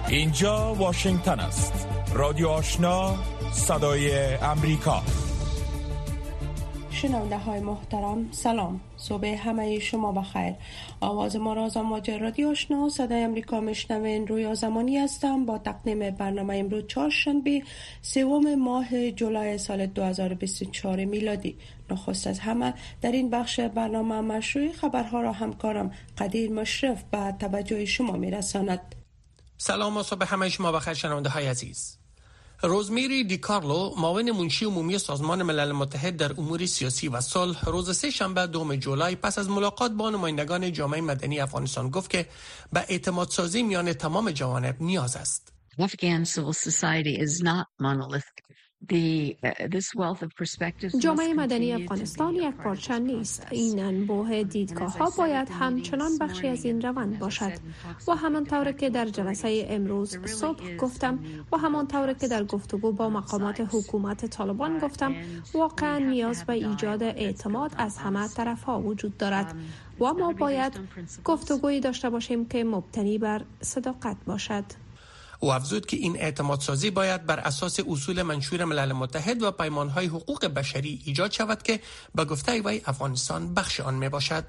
اینجا واشنگتن است. رادیو آشنا، صدای امریکا. شنونده های محترم سلام، صبح همه شما بخیر. آواز ما را از امواج رادیو آشنا صدای امریکا میشنوین. رویا زمانی هستم با تقدیم برنامه امروز چهارشنبه 3 ماه جولای سال 2024 میلادی. نخست از همه در این بخش برنامه مشروع خبرها را همکارم قدیر مشرف به توجه شما میرساند. سلام و صبح همه شما بخیر شنونده های عزیز. روزمیری دیکارلو، معاون منشی عمومی سازمان ملل متحد در امور سیاسی و صلح، روز سه شنبه 2 جولای پس از ملاقات با نمایندگان جامعه مدنی افغانستان گفت که به اعتماد سازی میان تمام جوانب نیاز است. Afghan civil society is not monolithic. جامعه مدنی افغانستان یک پارچه نیست. این انبوه دیدگاه‌ها باید همچنان بخشی از این روند باشد و همانطور که در جلسه امروز صبح گفتم و همانطور که در گفتگو با مقامات حکومت طالبان گفتم، واقعا نیاز به ایجاد اعتماد از همه طرف‌ها وجود دارد و ما باید گفتگویی داشته باشیم که مبتنی بر صداقت باشد. او افزود که این اعتماد سازی باید بر اساس اصول منشور ملل متحد و پیمانهای حقوق بشری ایجاد شود که به گفته وی افغانستان بخش آن می باشد.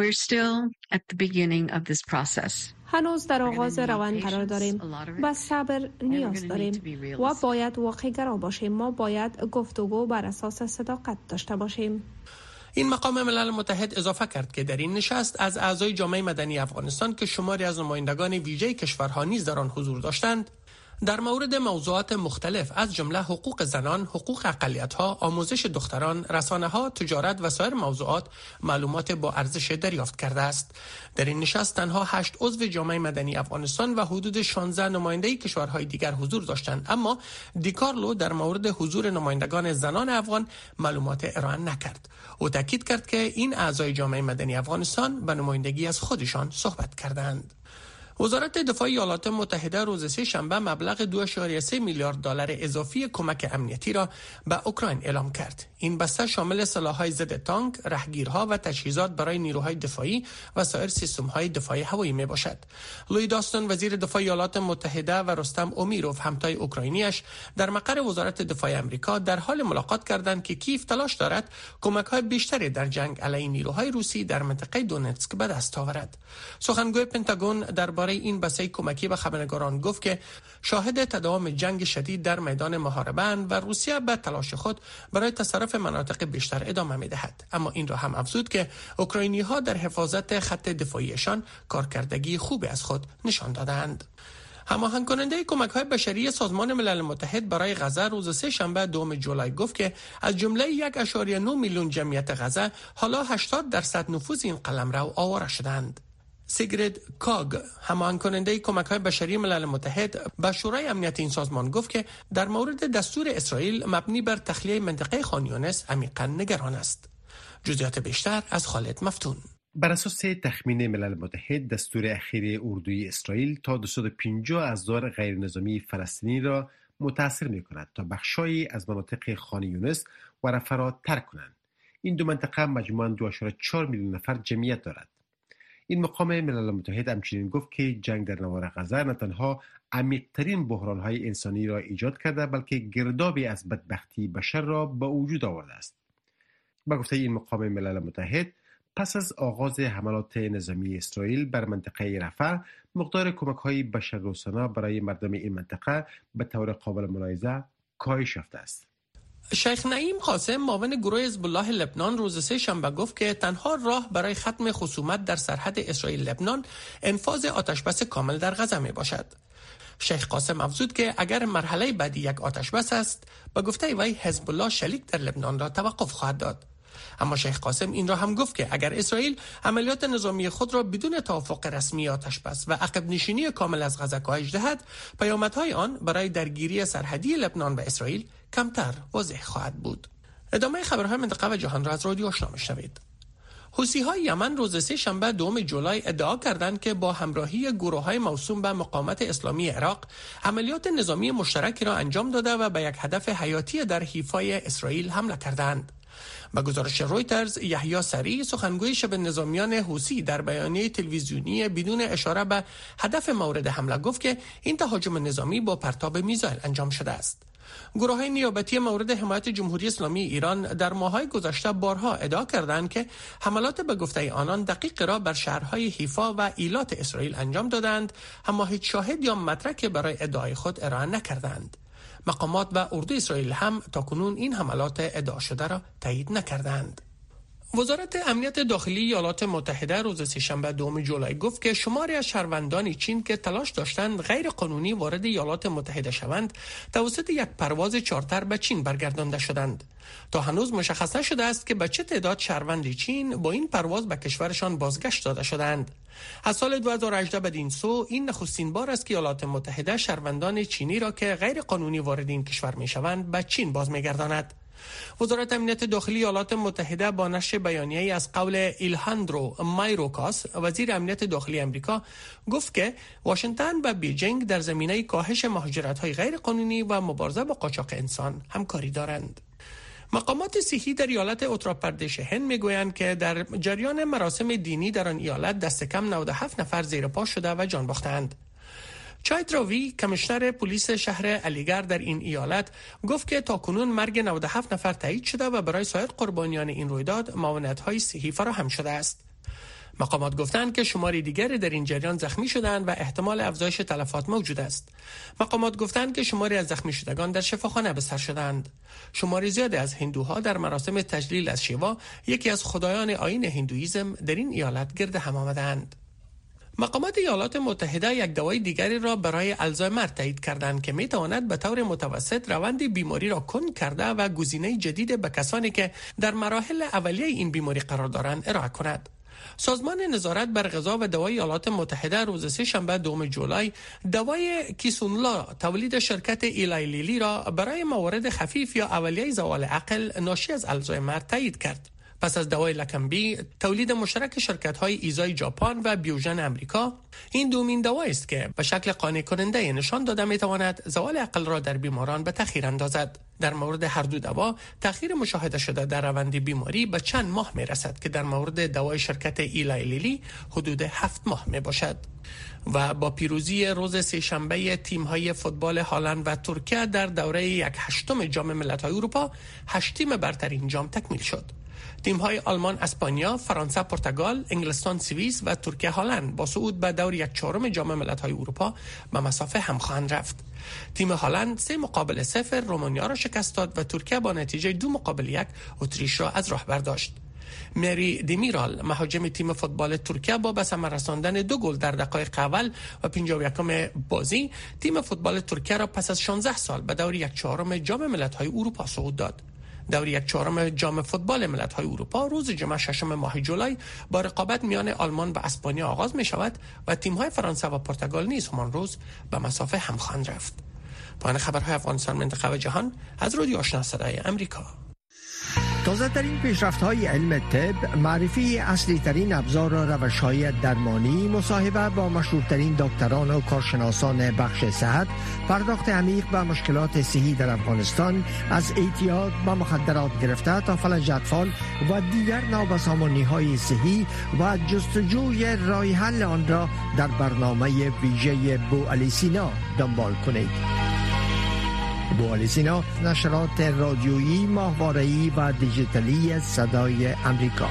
هنوز در آغاز روند قرار داریم. به صبر نیاز داریم و باید واقع‌گرا باشیم. ما باید گفتگو بر اساس صداقت داشته باشیم. این مقام ملل متحد اضافه کرد که در این نشست از اعضای جامعه مدنی افغانستان که شماری از نمایندگان ویژه کشورها نیز در آن حضور داشتند، در مورد موضوعات مختلف از جمله حقوق زنان، حقوق اقلیت‌ها، آموزش دختران، رسانه‌ها، تجارت و سایر موضوعات معلومات با ارزش دریافت کرده است. در این نشست تنها 8 عضو جامعه مدنی افغانستان و حدود 16 نماینده کشورهای دیگر حضور داشتند، اما دیکارلو در مورد حضور نمایندگان زنان افغان معلومات ارائه نکرد. او تاکید کرد که این اعضای جامعه مدنی افغانستان به نمایندگی از خودشان صحبت کردند. وزارت دفاع ایالات متحده روز سه شنبه مبلغ 2.3 میلیارد دلار اضافی کمک امنیتی را به اوکراین اعلام کرد. این بسته شامل سلاح‌های ضد تانک، راهگیرها و تجهیزات برای نیروهای دفاعی و سایر سیستم‌های دفاعی هوایی میباشد. لوید آستون وزیر دفاع ایالات متحده و رستم امیروف همتای اوکراینیش در مقر وزارت دفاع آمریکا در حال ملاقات کردند که کیف تلاش دارد کمک‌های بیشتری در جنگ علیه نیروهای روسی در منطقه دونتسک به دست آورد. سخنگوی پنتاگون درباره این بسته کمکی به خبرنگاران گفت که شاهد تداوم جنگ شدید در میدان محاربه و روسیه به تلاش خود برای تصرف مناطق بیشتر ادامه می‌دهد. اما این را هم افزود که اوکراینی‌ها در حفاظت خط دفاعیشان کارکردگی خوبی از خود نشان دادند. هماهنگ کننده کمک‌های بشری سازمان ملل متحد برای غزه روز سه شنبه 2 جولای گفت که از جمله 1.9 میلیون جمعیت غزه حالا 80% نفوذ این قلمرو آواره شدند. سیگرید کاگ، هماهنگ کننده کمک‌های بشری ملل متحد، به شورای امنیت این سازمان گفت که در مورد دستور اسرائیل مبنی بر تخلیه منطقه خان یونس عمیقاً نگران است. جزئیات بیشتر از خالد مفتون. بر اساس تخمین ملل متحد، دستور اخیر اردوی اسرائیل تا 250,000 غیر نظامی فلسطینی را متاثر می‌کند تا بخشایی از مناطق خان یونس و رفح را ترک کنند. این دو منطقه مجموعاً 2.4 میلیون نفر جمعیت دارد. این مقام ملل متحد همچنین گفت که جنگ در نوار غزه نه تنها عمیق‌ترین بحران‌های انسانی را ایجاد کرده بلکه گردابی از بدبختی بشر را به وجود آورده است. با گفته این مقام ملل متحد، پس از آغاز حملات نظامی اسرائیل بر منطقه رفح، مقدار کمک‌های بشردوستانه برای مردم این منطقه به طور قابل ملاحظه کاهش یافته است. شیخ نعیم قاسم، معاون گروه حزب الله لبنان، روز سه شنبه گفت که تنها راه برای ختم خصومت در سرحد اسرائیل لبنان انفاذ آتشبس کامل در غزه می باشد. شیخ قاسم افزود که اگر مرحله بعدی یک آتشبس است، با گفته وی حزب الله شلیک در لبنان را توقف خواهد داد. اما شیخ قاسم این را هم گفت که اگر اسرائیل عملیات نظامی خود را بدون توافق رسمی آتشبس و عقب نشینی کامل از غزه کاهش دهد، پیامدهای آن برای درگیری سرحدی لبنان و اسرائیل کمتر واضح خواهد بود. ادامه خبرهای منطقه و جهان را از رادیو آشنا میشنوید. حوثی‌های یمن روز سه شنبه 2 جولای ادعا کردند که با همراهی گروه‌های موسوم به مقاومت اسلامی عراق عملیات نظامی مشترکی را انجام داده و به یک هدف حیاتی در حیفای اسرائیل حمله کردند. به گزارش رویترز، یحیی سری سخنگوی شبه نظامیان حوثی در بیانیه تلویزیونی بدون اشاره به هدف مورد حمله گفت که این تهاجم نظامی با پرتاب میزایل انجام شده است. گروه‌های نیابتی مورد حمایت جمهوری اسلامی ایران در ماه‌های گذشته بارها ادعا کردند که حملات به گفته آنان دقیق را بر شهرهای حیفا و ایلات اسرائیل انجام دادند، اما هیچ شاهد یا مدرک برای ادعای خود ارائه نکردند. مقامات و اردوی اسرائیل هم تاکنون این حملات ادعا شده را تایید نکردند. وزارت امنیت داخلی ایالات متحده روز سه‌شنبه 2 جولای گفت که شماری از شهروندان چین که تلاش داشتند غیر قانونی وارد ایالات متحده شوند توسط یک پرواز چارتر به چین برگردانده شدند. تا هنوز مشخص نشده است که به چه تعداد شهروند چین با این پرواز به کشورشان بازگشت داده شدند. از سال 2018 بدین سو این نخستین بار است که ایالات متحده شهروندان چینی را که غیر قانونی وارد این کشور می‌شوند به چین باز می‌گرداند. وزارت امنیت داخلی ایالات متحده با نشر بیانیه‌ای از قول ایلهاندرو مایروکاس وزیر امنیت داخلی امریکا گفت که واشنگتن و بیجینگ در زمینه کاهش مهاجرت‌های غیر قانونی و مبارزه با قاچاق انسان همکاری دارند. مقامات صحی در ایالت اتراپردش هند میگویند که در جریان مراسم دینی در آن ایالت دست کم 97 نفر زیر پا شده و جان باختند. چایتراوی کمیشنر پلیس شهر علیگڑ در این ایالت گفت که تاکنون مرگ 97 نفر تایید شده و برای سایر قربانیان این رویداد معاونت‌های صحی فراهم شده است. مقامات گفتند که شماری دیگری در این جریان زخمی شدند و احتمال افزایش تلفات موجود است. مقامات گفتند که شماری از زخمی شدگان در شفاخانه بستر شدند. شماری زیادی از هندوها در مراسم تجلیل از شیوا، یکی از خدایان آیین هندویسم، در این ایالت گرد هم آمدند. مقامات ایالات متحده یک دوای دیگری را برای آلزایمر تایید کردند که میتواند به طور متوسط روند بیماری را کند کرده و گزینه جدید به کسانی که در مراحل اولیه این بیماری قرار دارند ارائه کند. سازمان نظارت بر غذا و دوا ایالات متحده روز سه‌شنبه 2 جولای دوای کیسونلا تولید شرکت ایلای لیلی را برای موارد خفیف یا اولیه زوال عقل ناشی از آلزایمر تایید کرد. پس از دوای لکمبی تولید مشترک شرکت‌های ایزای ژاپن و بیوژن امریکا، این دومین دوا است که به شکل قانع کننده نشان داده می‌تواند زوال عقل را در بیماران به تأخیر اندازد. در مورد هر دو دوا تأخیر مشاهده شده در روند بیماری به چند ماه می‌رسد که در مورد دوای شرکت ایلای لیلی حدود 7 ماه می‌باشد. و با پیروزی روز سه‌شنبه تیم‌های فوتبال هلند و ترکیه در دوره 1/8 جام ملت‌های اروپا، 8 تیم برترین جام تکمیل شد. تیم‌های آلمان، اسپانیا، فرانسه، پرتغال، انگلستان، سوئیس و ترکیه هلند با صعود به دور 1/4 جام ملت‌های اروپا به مسافه هم خواهند رفت. تیم هلند 3-0 رومانیا را شکست داد و ترکیه با نتیجه 2-1 اتریش را از راه برداشت. مری دیمیرال مهاجم تیم فوتبال ترکیه با به ثمر رساندن 2 گل در دقایق اول و 51 بازی تیم فوتبال ترکیه را پس از 16 سال به دور 1/4 جام ملت‌های اروپا صعود داد. دور 1/4 جام فوتبال ملت‌های اروپا روز جمعه 6 ماه جولای با رقابت میان آلمان و اسپانیا آغاز می شود و تیم‌های فرانسه و پرتغال نیز همان روز به مسافه هم خواهند رفت. پایان خبرهای افغانستان، منطقه و جهان از رادیو آشنا صدای امریکا. تازه ترین پیشرفت های علم طب، معرفی اصلی ترین ابزار و روش های درمانی، مصاحبه با مشهورترین دکتران و کارشناسان بخش صحت، پرداخت عمیق به مشکلات صحی در افغانستان، از اعتیاد به مخدرات گرفته تا فلج اطفال و دیگر نابسامانی های صحی و جستجوی راه حل آن را در برنامه ویژه بوعلی سینا دنبال کنید. بوعلی سینا، نشرات رادیویی، ماهواره‌ای و دیجیتالی صدای امریکا.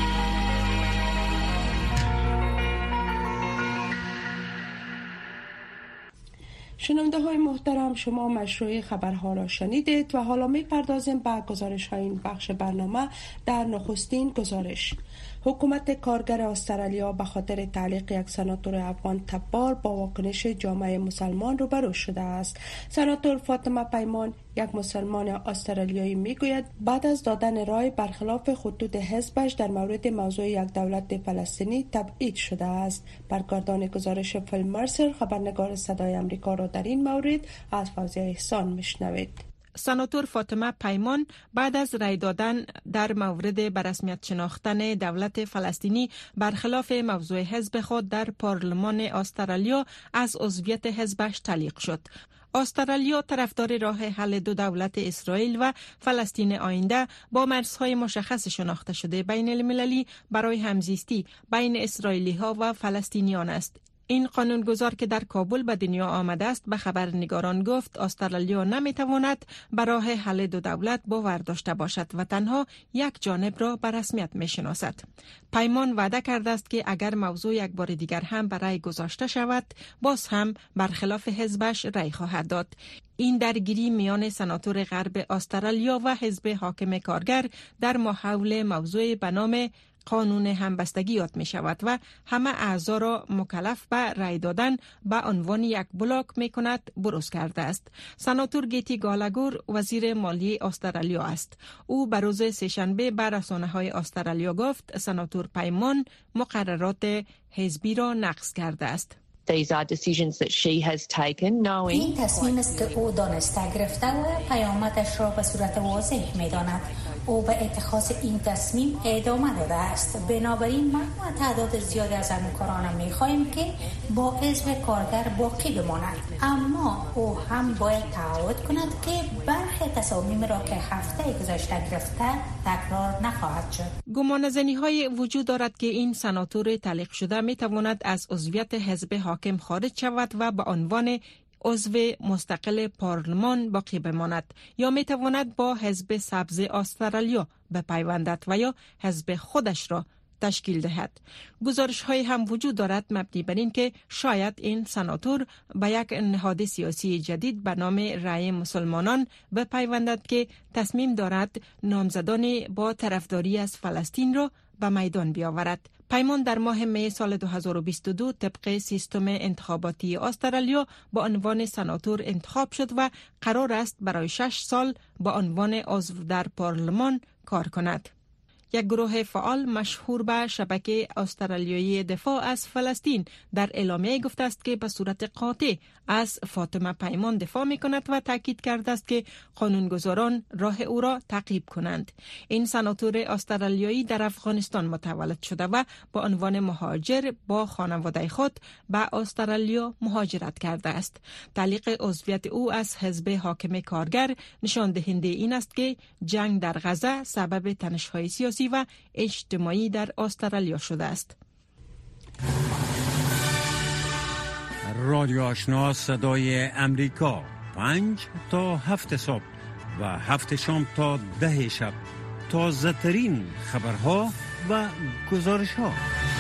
شنونده های محترم، شما مشروع خبرها را شنیدید و حالا می پردازیم به گزارش های این بخش برنامه. در نخستین گزارش، حکومت کارگر استرالیا به خاطر تعلیق یک سناتور افغان تبار با واکنش جامعه مسلمان روبرو شده است. سناتور فاطمه پیمان، یک مسلمان استرالیایی، میگوید بعد از دادن رای برخلاف خطوط حزبش در مورد موضوع یک دولت فلسطینی تبعید شده است. برگردان گزارش فیل مرسر، خبرنگار صدای امریکا، را در این مورد از فوزیه احسان میشنوید. سناتور فاطمه پیمان بعد از رای دادن در مورد به رسمیت شناختن دولت فلسطینی برخلاف موضوع حزب خود در پارلمان استرالیا از عضویت حزبش تعلیق شد. استرالیا طرفدار راه حل دو دولت اسرائیل و فلسطین آینده با مرزهای مشخص شناخته شده بین المللی برای همزیستی بین اسرائیلی ها و فلسطینیان است. این قانونگذار که در کابل به دنیا آمده است به خبرنگاران گفت استرالیا نمیتواند به راه حل دو دولت باور داشته باشد و تنها یک جانب را به رسمیت میشناسد. پیمان وعده کرده است که اگر موضوع یک بار دیگر هم به رأی گذاشته شود باز هم برخلاف حزبش رأی خواهد داد. این درگیری میان سناتور غرب استرالیا و حزب حاکم کارگر در حول موضوع به نام قانون همبستگی یاد می شود و همه اعضا را مکلف به رای دادن به عنوان یک بلاک می کند بروز کرده است. سناتور گیتی گالاگور وزیر مالی استرالیا است. او به روز سه‌شنبه به رسانه‌های استرالیا گفت سناتور پیمان مقررات حزبی را نقض کرده است. These are decisions that she has taken knowing این تصمیم است که او دانسته گرفته و پیامدش را به صورت واضح می‌داند. او به اتخاذ این تصمیم ادامه داده است. بنابراین ما تعداد زیادی از همکارانم می‌خواهیم که با حزب کارگر باقی بمانند. اما او هم باید تعهد کند که برخی تصامیم را که هفته گذشته گرفته تکرار نخواهد شد. گمانه‌زنی‌های وجود دارد که این سناتور تعلیق شده می‌تواند از عضویت حزب حاکم خارج شود و به عنوان عضو مستقل پارلمان باقی بماند یا میتواند با حزب سبز استرالیا بپیوندد و یا حزب خودش را تشکیل دهد. گزارش های هم وجود دارد مبنی بر این که شاید این سناتور به یک نهاد سیاسی جدید به نام رای مسلمانان بپیوندد که تصمیم دارد نامزدان با طرفداری از فلسطین را به میدان بیاورد. پیمان در ماه می سال 2022 طبق سیستم انتخاباتی استرالیا با عنوان سناتور انتخاب شد و قرار است برای 6 سال با عنوان عضو در پارلمان کار کند. یک گروه فعال مشهور به شبکه استرالیایی دفاع از فلسطین در اعلامیه گفته است که به صورت قاطع از فاطمه پیمان دفاع می کند و تاکید کرده است که قانونگذاران راه او را تعقیب کنند. این سناتور استرالیایی در افغانستان متولد شده و با عنوان مهاجر با خانواده خود به استرالیا مهاجرت کرده است. تعلیق عضویت او از حزب حاکم کارگر نشان دهنده این است که جنگ در غزه سبب تنش‌های سیاسی و اجتماعی در استرالیا شده است. رادیو آشنا صدای امریکا 5 تا 7 صبح و 7 شام تا 10 شب. تازه ترین خبرها و گزارش ها.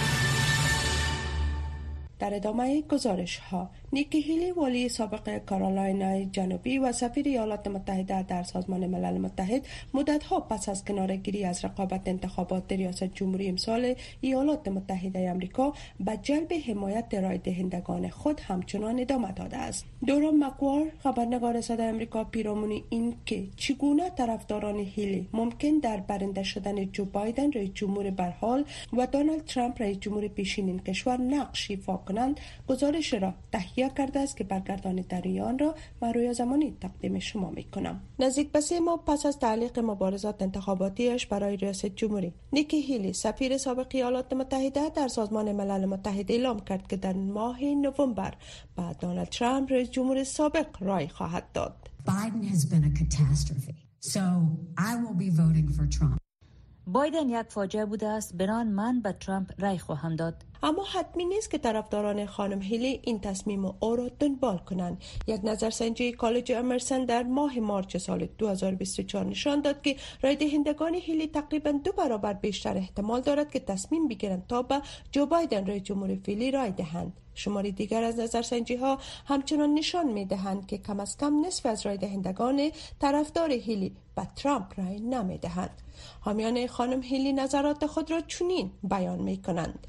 در ادامه گزارش ها، نیکی هیلی والی سابق کارولینای جنوبی و سفیر ایالات متحده در سازمان ملل متحد مدت‌ها پس از کناره‌گیری از رقابت انتخابات ریاست جمهوری امسال ایالات متحده آمریکا به جلب حمایت رای دهندگان خود همچنان ادامه داده است. دوران مکوار خبرنگار صدای آمریکا پیرامون این که چگونه طرفداران هیلی ممکن در برنده شدن جو بایدن رئیس جمهور برحال و دونالد ترامپ رئیس جمهور پیشین کشور نقش ایفا کنند، گزارش را تهیه کرده است که برگردان در آن را من رویا زمانی تقدیم شما میکنم. نزدیک به 3 ماه پس از تعلیق مبارزات انتخاباتیش برای ریاست جمهوری، نیکی هیلی سفیر سابق ایالات متحده در سازمان ملل متحد اعلام کرد که در ماه نوامبر به دونالد ترامپ رئیس جمهور سابق رای خواهد داد. Biden has been a catastrophe. So I will be voting for Trump. بایدن یک فاجعه بوده است، بنابراین من به ترامپ رای خواهم داد. اما حتمی نیست که طرفداران خانم هیلی این تصمیم او را دنبال کنند. یک نظرسنجی کالج امرسن در ماه مارچ سال 2024 نشان داد که رای دهندگان هیلی تقریبا 2 برابر بیشتر احتمال دارد که تصمیم بگیرند تا به جو بایدن رئیس جمهور فعلی رای دهند. شماری دیگر از نظرسنجی ها همچنان نشان می دهند که کم از کم نصف از رای دهندگان طرفدار هیلی به ترامپ رای نمی دهند. حامیان خانم هیلی نظرات خود را چنین بیان می کنند.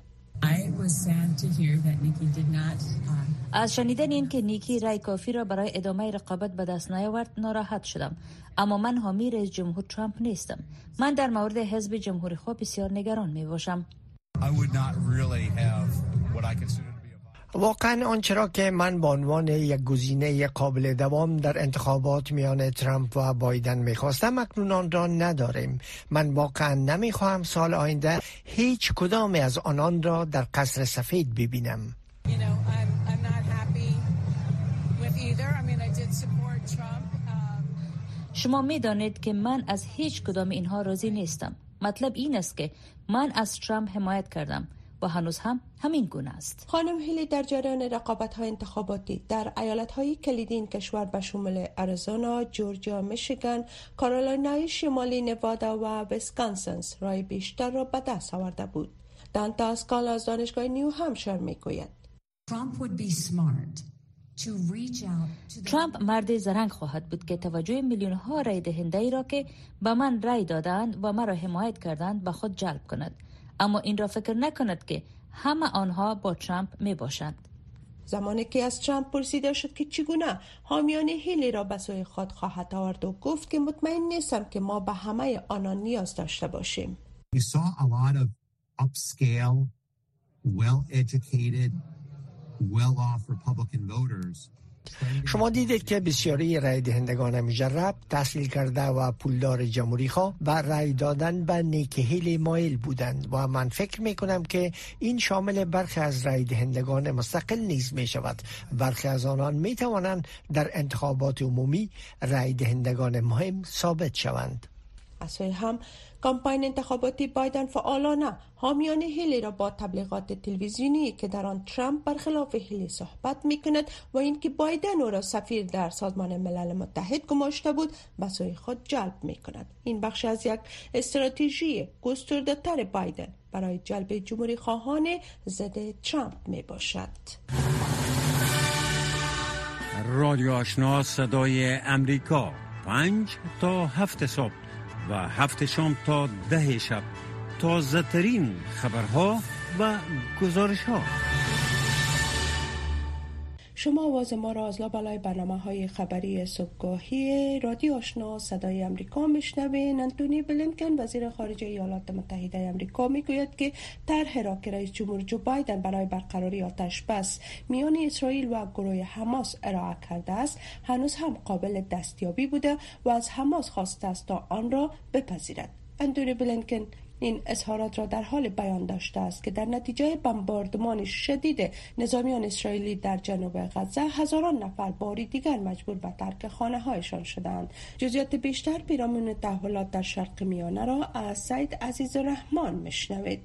از شنیدن این که نیکی رای کافی را برای ادامه رقابت به دست نیاورد ناراحت شدم، اما من حامی رئیس جمهور ترامپ نیستم. من در مورد حزب جمهوری خواه بسیار نگران می باشم. واقعا آنچه را که من به عنوان یک گزینه قابل دوام در انتخابات میان ترامپ و بایدن میخواستم اکنون آن را نداریم. من واقعا نمیخواهم سال آینده هیچ کدام از آنان را در قصر سفید ببینم. شما میدانید که من از هیچ کدام اینها راضی نیستم. مطلب این است که من از ترامپ حمایت کردم و هنوز هم همین گونه است. خانم هیلی در جریان رقابت‌های انتخاباتی در ایالت‌های کلیدی این کشور به شمول اریزونا، جورجیا، میشیگان، کارولینای شمالی، نوادا و ویسکانسن رای بیشتر را به دست آورده بود. دانتا اسکال از دانشگاه نیو همشایر میگوید ترامپ مرد زرنگ خواهد بود که توجه میلیون ها رای دهنده ای را که به من رای دادند و مرا حمایت کردند به خود جلب کند، اما این را فکر نکند که همه آنها با ترامپ می باشند. زمانی که از ترامپ پرسیده شد که چگونه حامیان هیلی را به سوی خود خواهد آورد و گفت که مطمئن نیستم که ما به همه آنها نیاز داشته باشیم. You saw a lot of upscale, well-educated, well-off Republican voters. شما دیدید که بسیاری رای دهندگان مجرب، تحصیل کرده و پولدار جمهوری خواه به رای دادن به نیکی هیلی مایل بودند و من فکر می کنم که این شامل برخی از رای دهندگان مستقل نیز می شود. برخی از آنان می توانند در انتخابات عمومی رای دهندگان مهم ثابت شوند. از هم کمپاین انتخاباتی بایدن فعالانه حامیان هیلی را با تبلیغات تلویزیونی که در آن ترامپ برخلاف هیلی صحبت میکند و اینکه بایدن او را سفیر در سازمان ملل متحد گماشته بود به سوی خود جلب میکند. این بخش از یک استراتژی گسترده‌تر بایدن برای جلب جمهوری خواهان ضد ترامپ می باشد. رادیو آشنا صدای امریکا 5 تا 7 صبح و 7 شام تا 10 شب، تازه ترین خبرها و گزارش ها. شما آواز ما را از لابلای برنامه‌های خبری صبحگاهی رادیو آشنا صدای امریکا میشنوین. انتونی بلینکن وزیر خارجه ایالات متحده امریکا میگوید که طرح را که رئیس جمهور جو بایدن برای برقراری آتش بس میان اسرائیل و گروه حماس ارائه کرده است هنوز هم قابل دستیابی بوده و از حماس خواسته است تا آن را بپذیرد. انتونی بلینکن این اظهارات را در حال بیان داشته است که در نتیجه بمباردمان شدید نظامیان اسرائیلی در جنوب غزه هزاران نفر باری دیگر مجبور به ترک خانه‌هایشان شدند. جزئیات بیشتر پیرامون تحولات در شرق میانه را از سید عزیزالرحمن میشنوید.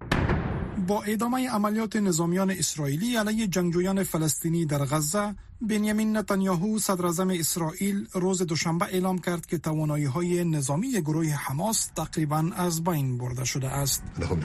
با ادامه عملیات نظامیان اسرائیلی علیه جنگجویان فلسطینی در غزه، بنیامین نتانیاهو صدراعظم اسرائیل روز دوشنبه اعلام کرد که توانایی‌های نظامی گروه حماس تقریباً از بین برده شده است.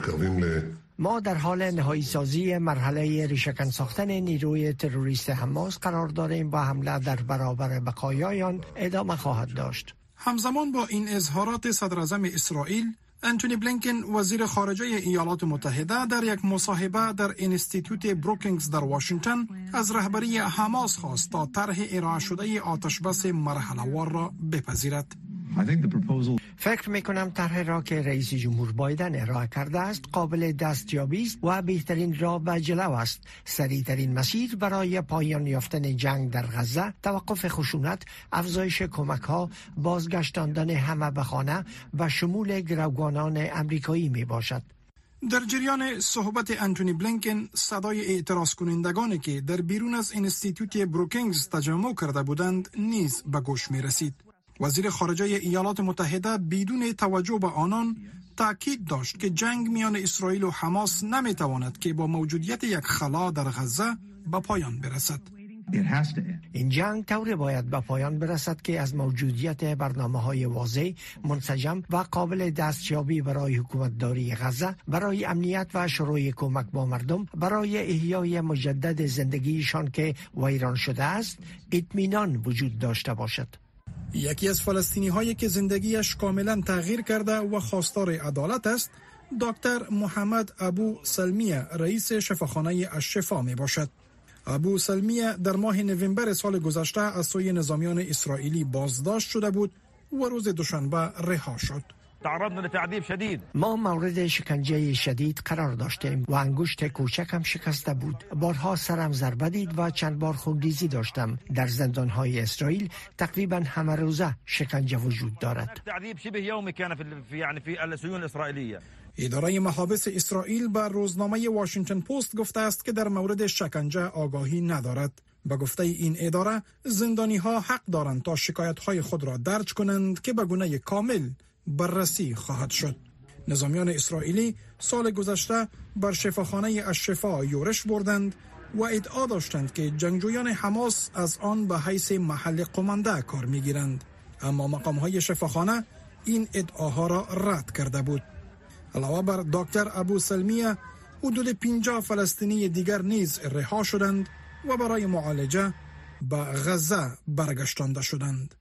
ما در حال نهایی سازی مرحله ریشه‌کن ساختن نیروی تروریست حماس قرار داریم و حمله در برابر بقایایان ادامه خواهد داشت. همزمان با این اظهارات صدراعظم اسرائیل، انتونی بلینکن وزیر خارجه ایالات متحده در یک مصاحبه در انستیتوت بروکینگز در واشنگتن از رهبری حماس خواست تا طرح ارائه شده آتشبس مرحله‌وار را بپذیرد. فکر میکنم طرح را که رئیس جمهور بایدن ارائه کرده است قابل دستیابی است و بهترین راه به جلو است. سریعترین مسیر برای پایان یافتن جنگ در غزه، توقف خشونت، افزایش کمک‌ها، بازگشتاندن همه به خانه و شمول گروگانان امریکایی می باشد. در جریان صحبت انتونی بلینکن، صدای اعتراض کنندگانی که در بیرون از انستیتوت بروکینگز تجمع کرده بودند نیز به گوش می رسید. وزیر خارجه ایالات متحده بدون توجه به آنان تاکید داشت که جنگ میان اسرائیل و حماس نمیتواند که با موجودیت یک خلا در غزه به پایان برسد. این جنگ طوری باید به پایان برسد که از موجودیت برنامه‌های واضح، منسجم و قابل دستیابی برای حکومتداری غزه، برای امنیت و شروع کمک با مردم، برای احیای مجدد زندگیشان که ویران شده است، اطمینان وجود داشته باشد. یکی از فلسطینی هایی که زندگیش کاملا تغییر کرده و خواستار عدالت است، دکتر محمد ابو سلمیه، رئیس شفاخانه الشفا می باشد. ابو سلمیه در ماه نوامبر سال گذشته از سوی نظامیان اسرائیلی بازداشت شده بود و روز دوشنبه رها شد. تعرضنا لتعذيب شديد. ما مورد شکنجه شدید قرار داشتیم و انگشت کوچکم شکسته بود. بارها سرم ضربه دید و چند بار خونریزی داشتم. در زندانهای اسرائیل تقریبا همه روزه شکنجه وجود دارد. تعذيب شبه يومي كان في السجون الاسرائيليه. اداره محابس اسرائیل به روزنامه واشنگتن پست گفته است که در مورد شکنجه آگاهی ندارد. به گفته این اداره زندانی ها حق دارند تا شکایت های خود را درج کنند که به گونه کامل بررسی خواهد شد. نظامیان اسرائیلی سال گذشته بر شفاخانه الشفا یورش بردند و ادعا داشتند که جنگجویان حماس از آن به حیث محل قمانده کار میگیرند، اما مقام های شفاخانه این ادعاها را رد کرده بود. علاوه بر دکتر ابو سلمیه، حدود 50 فلسطینی دیگر نیز رها شدند و برای معالجه به غزه برگشتانده شدند.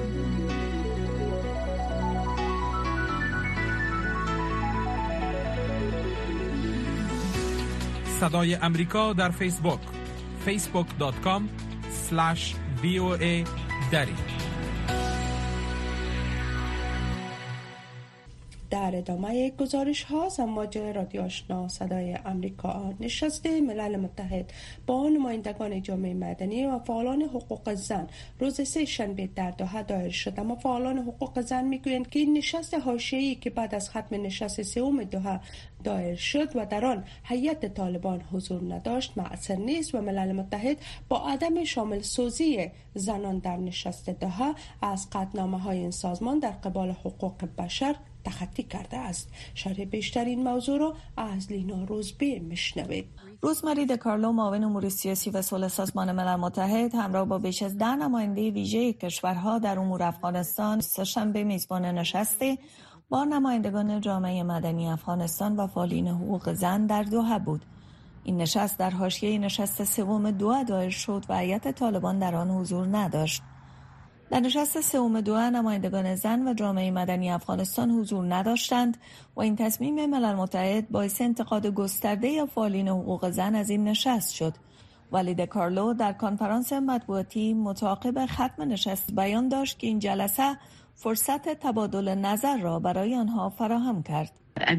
صدای امریکا در فیسبوک facebook.com/VOA دری. در ادامه گزارش ها زمواج رادیو آشنا صدای امریکا نشست ملل متحد با نمایندگان جامعه مدنی و فعالان حقوق زن روز سه شنبه در دوحه دایر شد، اما فعالان حقوق زن میگویند که این نشست حاشیه‌ای که بعد از ختم نشست سوم دوحه دایر شد و در آن هیئت طالبان حضور نداشت مؤثر نیست و ملل متحد با عدم شامل سازی زنان در نشست دوحه از قطعنامه‌های این سازمان در قبال حقوق بشر تخطی کرده است. شرح بیشتر این موضوع را از لینا روزبی میشنوید. روزمری دکارلو، معاون امور سیاسی و صلح سازمان ملل متحد، همراه با بیش از 10 نماینده ویژه کشورها در امور افغانستان سه‌شنبه میزبان نشستی با نمایندگان جامعه مدنی افغانستان و فعالین حقوق زن در دوحه بود. این نشست در حاشیه نشست سوم دوحه دایر شد و هیئت طالبان در آن حضور نداشت. در نشست سوم دوحه نمایندگان زن و جامعه مدنی افغانستان حضور نداشتند و این تصمیم ملل متحد باعث انتقاد گسترده فعالین حقوق زن از این نشست شد. ولی دکارلو در کنفرانس مطبوعاتی متعاقب ختم نشست بیان داشت که این جلسه فرصت تبادل نظر را برای آنها فراهم کرد.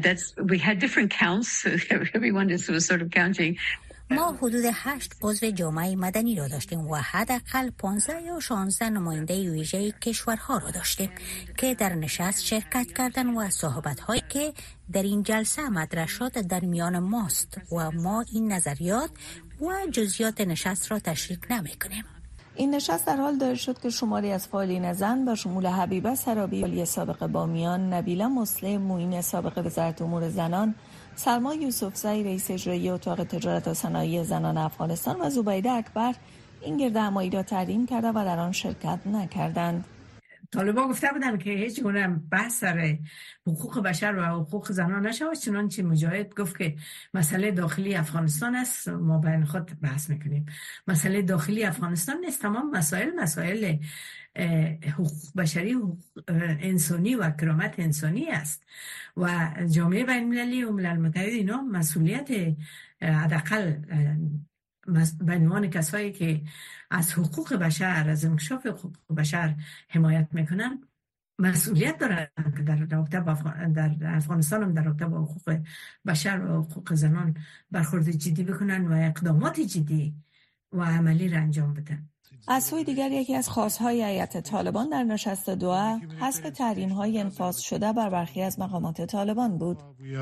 ما حدود 8 عضو جامعه مدنی را داشتیم و حداقل 15 یا 16 نماینده ویژه کشورها را داشتیم که در نشست شرکت کردند و صحبت‌هایی که در این جلسه مطرح شد در میان ماست و ما این نظریات و جزئیات نشست را تشریح نمی‌کنیم. این نشست در حال دایر شد که شماری از فعالین زن به شمول حبیبه سرابی، والی سابق بامیان، نبیله مسلم، معین سابق وزارت امور زنان، سلما یوسفزئی رئیس اجرایی اتاق تجارت و صنایع زنان افغانستان و زبیده اکبر این گردهمایی را تحریم کرده و در آن شرکت نکردند. طالبان گفته بودن که هیچ گونه بحث سر حقوق بشر و حقوق زنان نشود، چنانچه مجاهد گفت که مسئله داخلی افغانستان است، ما بین خود بحث میکنیم. مسئله داخلی افغانستان نیست، تمام مسائل حقوق بشری، حقوق انسانی و کرامت انسانی است و جامعه بین المللی و ملل متحد اینا مسئولیت حداقل به عنوان کسایی که از حقوق بشر، از انکشاف حقوق بشر حمایت میکنن مسئولیت دارن که در رابطه در افغانستان هم در رابطه با حقوق بشر و حقوق زنان برخورد جدی بکنن و اقدامات جدی و عملی را انجام بدن. از سوی دیگر یکی از خواست‌های هیئت طالبان در نشست دوحه حذف تحریم‌های انفاذ شده بر برخی از مقامات طالبان بود.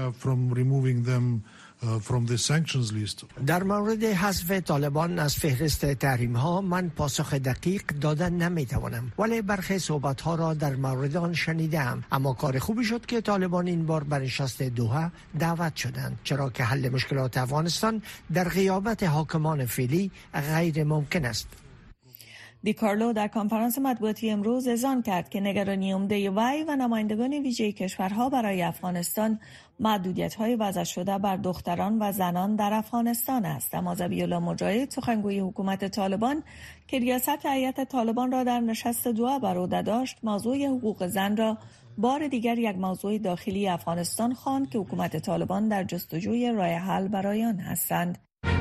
در مورد حذف طالبان از فهرست تحریم‌ها من پاسخ دقیق دادن نمی‌توانم، ولی برخی صحبت‌ها را در مورد آن شنیدم. اما کار خوبی شد که طالبان این بار بر نشست دوحه دعوت شدند، چرا که حل مشکلات افغانستان در غیابت حاکمان فعلی غیر ممکن است. دیکارلو در کنفرانس مطبوعاتی امروز اذعان کرد که نگرانی عمده وی و نمایندگان ویژه کشورها برای افغانستان محدودیت‌های وضع شده بر دختران و زنان در افغانستان است. اما ذبیح‌الله مجاهد، سخنگوی حکومت طالبان که ریاست هیئت طالبان را در نشست دوحه بر عهده داشت، موضوع حقوق زن را بار دیگر یک موضوع داخلی افغانستان خواند که حکومت طالبان در جستجوی راه حل برای آن هستند.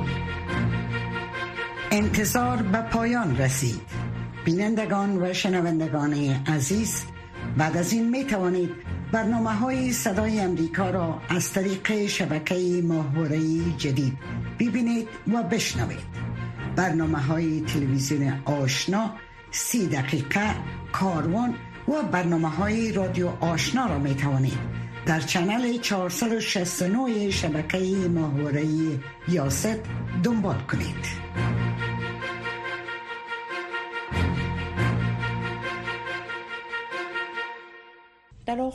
انتظار به پایان رسید. بینندگان و شنوندگان عزیز، بعد از این می توانید برنامه‌های صدای امریکا را از طریق شبکه ماهواره‌ای جدید ببینید و بشنوید. برنامه‌های تلویزیون آشنا، 30 دقیقه، کاروان و برنامه‌های رادیو آشنا را می توانید در چنل 469 شبکه ماهواره‌ای یاست دنبال کنید.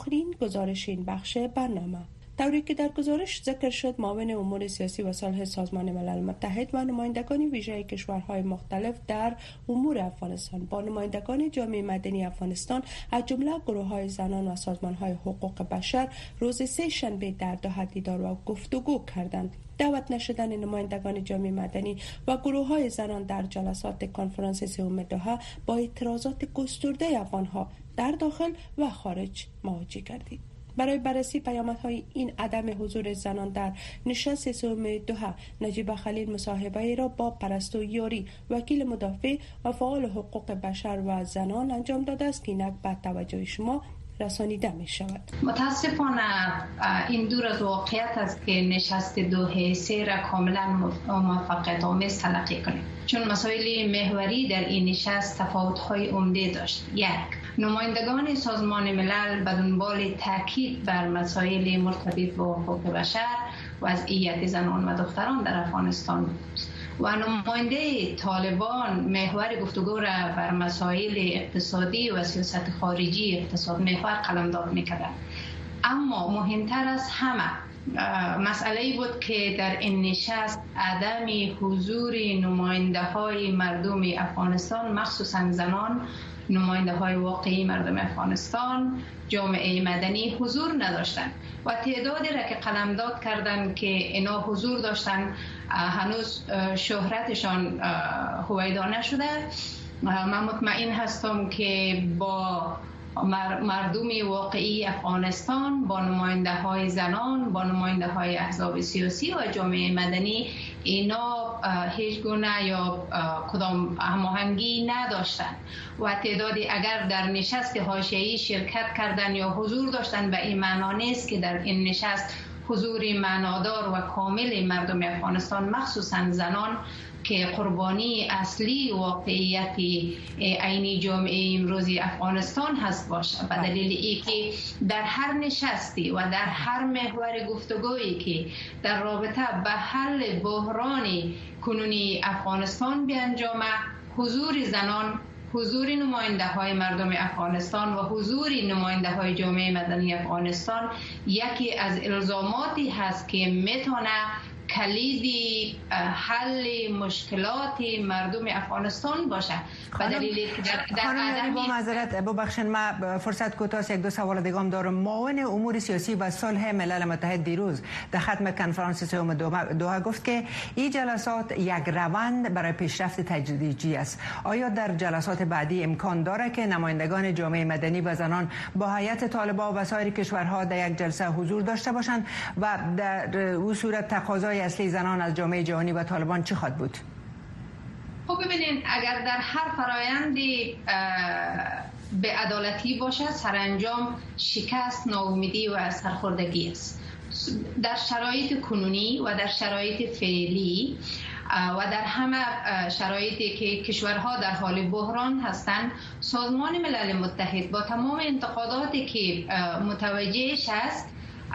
آخرین گزارش این بخش برنامه. طوری که در گزارش ذکر شد، معاون امور سیاسی و صلح سازمان ملل متحد و نمایندگان ویژه کشورهای مختلف در امور افغانستان با نمایندگان جامعه مدنی افغانستان از جمله گروه‌های زنان و سازمان‌های حقوق بشر روز سه شنبه در دوحه دیدار و گفتگو کردند. دعوت نشدن نمایندگان جامعه مدنی و گروه‌های زنان در جلسات کنفرانس سوم دوحه با اعتراضات گسترده افغان‌ها در داخل و خارج مواجه گردید. برای بررسی پیامدهای این عدم حضور زنان در نشست سوم دوحه، نجیب خلیل مصاحبه را با پرستو یاری، وکیل مدافع و فعال حقوق بشر و زنان انجام داده است که اینک به توجه شما رسانیده می شود. متاسفانه این دور از واقعیت است که نشست دوحه سه را کاملا موفقیت آمیز تلقی کنیم، چون مسائل محوری در این نشست تفاوت‌های عمده داشت. یک، نمایندگان سازمان ملل به دنبال تاکید بر مسائل مرتبط با حقوق بشر، وضعیت زنان و دختران در افغانستان بود و نماینده طالبان محور گفتگو را بر مسائل اقتصادی و سیاست خارجی اقتصاد محور قلمداد می‌کرد. اما مهمتر از همه مسئله بود که در این نشست عدم حضور نماینده های مردم افغانستان، مخصوصا زنان، نماینده های واقعی مردم افغانستان، جامعه مدنی حضور نداشتند و تعدادی را که قلمداد کردند که اینا حضور داشتند هنوز شهرتشان هویدا نشده. من مطمئن هستم که با مردم واقعی افغانستان، با نماینده های زنان، با نماینده های احزاب سیاسی و جامعه مدنی اینا هیچ گونه یا کدام هماهنگی نداشتند و تعدادی اگر در نشست حاشیه‌ای شرکت کردند یا حضور داشتند به این معنا نیست که در این نشست حضور معنادار و کامل مردم افغانستان، مخصوصا زنان که قربانی اصلی واقعیت عینی جامعه امروزی افغانستان هست باشه، به دلیل اینکه در هر نشستی و در هر محور گفتگویی که در رابطه به حل بحران کنونی افغانستان بیانجامه، حضور زنان، حضور نماینده های مردم افغانستان و حضور نماینده های جامعه مدنی افغانستان یکی از الزاماتی هست که میتونه کلیدی حل مشکلات مردم افغانستان باشه. به دلیلی که در با معذرت ببخشید من فرصت کوتاه یک دو سوال دیگه هم دارم. معاون امور سیاسی و صلح ملل متحد دیروز در ختم کنفرانس سوم دوحه گفت که این جلسات یک روند برای پیشرفت تدریجی است. آیا در جلسات بعدی امکان داره که نمایندگان جامعه مدنی و زنان با هیئت طالبان و سایر کشورها در یک جلسه حضور داشته باشند و در اون صورت تقاضای اصلی زنان از جامعه جهانی و طالبان چه خواهد بود؟ خب ببینید، اگر در هر فرایندی به عدالتی باشه، سرانجام شکست، ناامیدی و سرخوردگی است. در شرایط کنونی و در شرایط فعلی و در همه شرایطی که کشورها در حال بحران هستند، سازمان ملل متحد با تمام انتقاداتی که متوجهش است،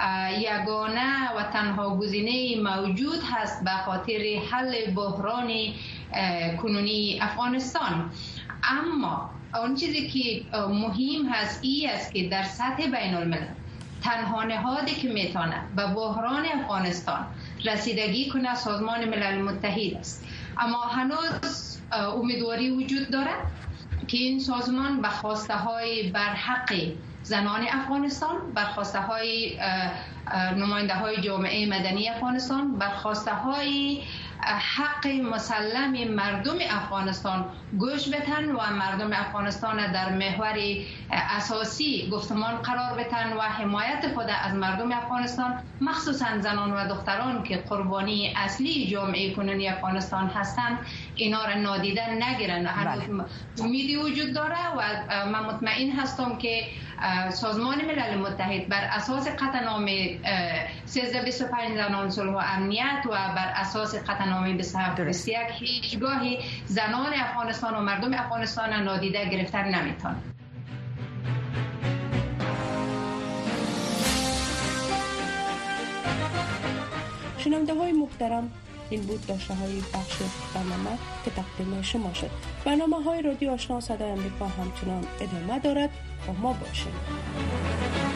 یگانه و تنها گزینه موجود هست به خاطر حل بحران کنونی افغانستان. اما اون چیزی که مهم هست این است که در سطح بین الملل تنها نهادی که میتونه به بحران افغانستان رسیدگی کنه سازمان ملل متحد است. اما هنوز امیدواری وجود داره که این سازمان به خواسته های برحق زنان افغانستان، بر خواسته های نماینده های جامعه مدنی افغانستان، بر خواسته های حق مسلم مردم افغانستان گوش بدن و مردم افغانستان در محور اساسی گفتمان قرار بدن و حمایت خود از مردم افغانستان، مخصوصا زنان و دختران که قربانی اصلی جامعه کنونی افغانستان هستند، اینا را نادیده نگیرن. هنوز امیدی وجود داره و من مطمئن هستم که سازمان ملل متحد بر اساس قطعنامه 1325 زنان صلح و امنیت و بر اساس قطعنامه 2721 هیچگاهی زنان افغانستان و مردم افغانستان نادیده گرفتن نمیتونه. شنونده های محترم، این بود داشته های بخش برنامه که تقدیم شما شد. برنامه های رادیو آشنا صدای امریکا همچنان ادامه دارد. با ما باشید.